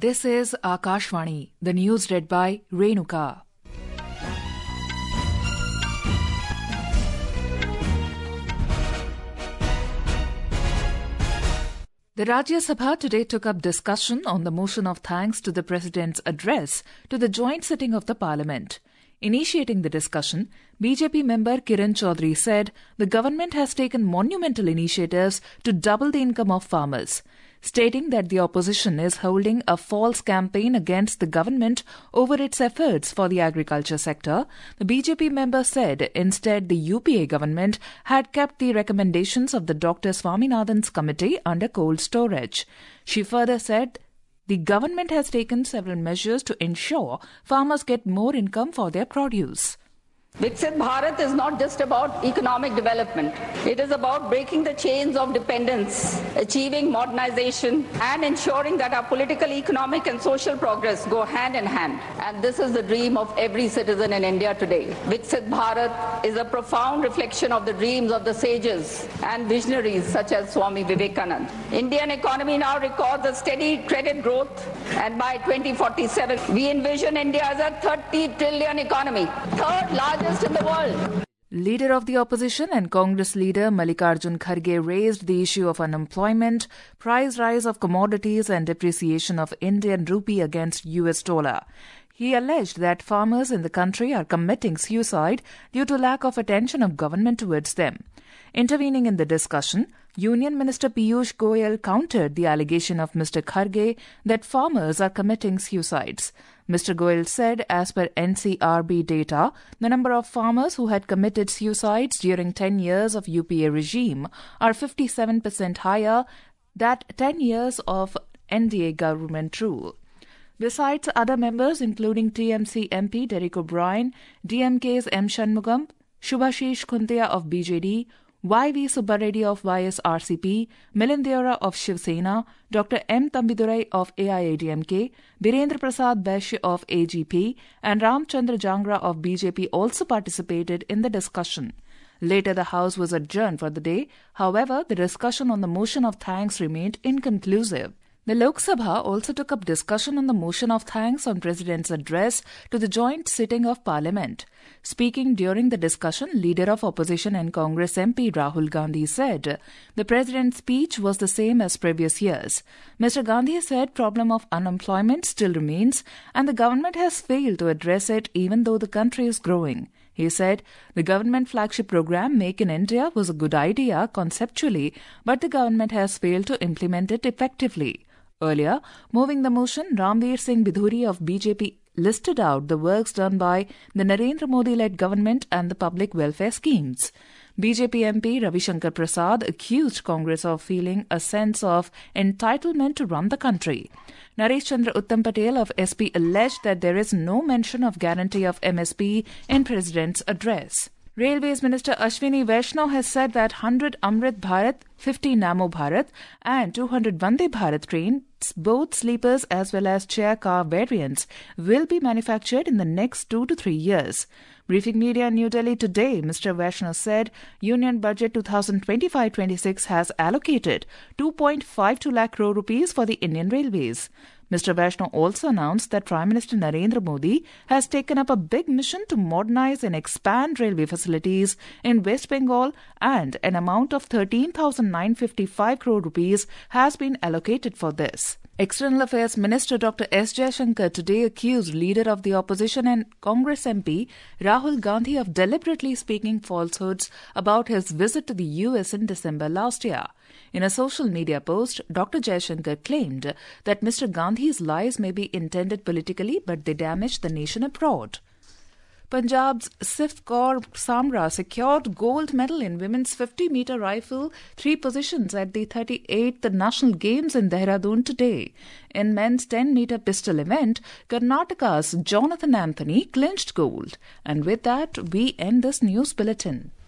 This is Akashvani, the news read by Renuka. The Rajya Sabha today took up discussion on the motion of thanks to the President's address to the joint sitting of the Parliament. Initiating the discussion, BJP member Kiran Chaudhary said the government has taken monumental initiatives to double the income of farmers. Stating that the opposition is holding a false campaign against the government over its efforts for the agriculture sector, the BJP member said instead the UPA government had kept the recommendations of the Dr. Swaminathan's committee under cold storage. She further said the government has taken several measures to ensure farmers get more income for their produce. Viksit Bharat is not just about economic development. It is about breaking the chains of dependence, achieving modernization, and ensuring that our political, economic, and social progress go hand in hand. And this is the dream of every citizen in India today. Viksit Bharat is a profound reflection of the dreams of the sages and visionaries such as Swami Vivekananda. Indian economy now records a steady credit growth, and by 2047, we envision India as a 30 trillion economy, third largest in the world. Leader of the opposition and Congress leader Mallikarjun Kharge raised the issue of unemployment, price rise of commodities and depreciation of Indian rupee against US dollar. He alleged that farmers in the country are committing suicide due to lack of attention of government towards them. Intervening in the discussion, Union Minister Piyush Goyal countered the allegation of Mr. Kharge that farmers are committing suicides. Mr. Goyal said as per NCRB data, the number of farmers who had committed suicides during 10 years of UPA regime are 57% higher than 10 years of NDA government rule. Besides other members including TMC MP Derek O'Brien, DMK's M. Shanmugam, Shubhashish Khuntia of BJD, YV Subbareddy of YSRCP, Milind Deora of Shiv Sena, Dr. M. Tambidurai of AIADMK, Birendra Prasad Vaishya of AGP, and Ramchandra Jangra of BJP also participated in the discussion. Later, the House was adjourned for the day. However, the discussion on the motion of thanks remained inconclusive. The Lok Sabha also took up discussion on the motion of thanks on President's address to the joint sitting of Parliament. Speaking during the discussion, Leader of Opposition and Congress MP Rahul Gandhi said the President's speech was the same as previous years. Mr. Gandhi said problem of unemployment still remains and the government has failed to address it even though the country is growing. He said the government flagship program Make in India was a good idea conceptually, but the government has failed to implement it effectively. Earlier, moving the motion, Ramveer Singh Bidhuri of BJP listed out the works done by the Narendra Modi-led government and the public welfare schemes. BJP MP Ravi Shankar Prasad accused Congress of feeling a sense of entitlement to run the country. Naresh Chandra Uttam Patel of SP alleged that there is no mention of guarantee of MSP in President's address. Railways Minister Ashwini Vaishnaw has said that 100 Amrit Bharat, 50 Namo Bharat and 200 Vande Bharat trains, both sleepers as well as chair car variants, will be manufactured in the next 2 to 3 years. Briefing media in New Delhi today, Mr. Vaishnaw said Union Budget 2025-26 has allocated 2.52 lakh crore rupees for the Indian Railways. Mr. Vaishnaw also announced that Prime Minister Narendra Modi has taken up a big mission to modernize and expand railway facilities in West Bengal and an amount of 13,955 crore rupees has been allocated for this. External Affairs Minister Dr. S. Jaishankar today accused Leader of the Opposition and Congress MP Rahul Gandhi of deliberately speaking falsehoods about his visit to the US in December last year. In a social media post, Dr. Jaishankar claimed that Mr. Gandhi's lies may be intended politically, but they damage the nation abroad. Punjab's Sif Kaur Samra secured gold medal in women's 50-meter rifle 3 positions at the 38th National Games in Dehradun today. In men's 10-meter pistol event, Karnataka's Jonathan Anthony clinched gold. And with that, we end this news bulletin.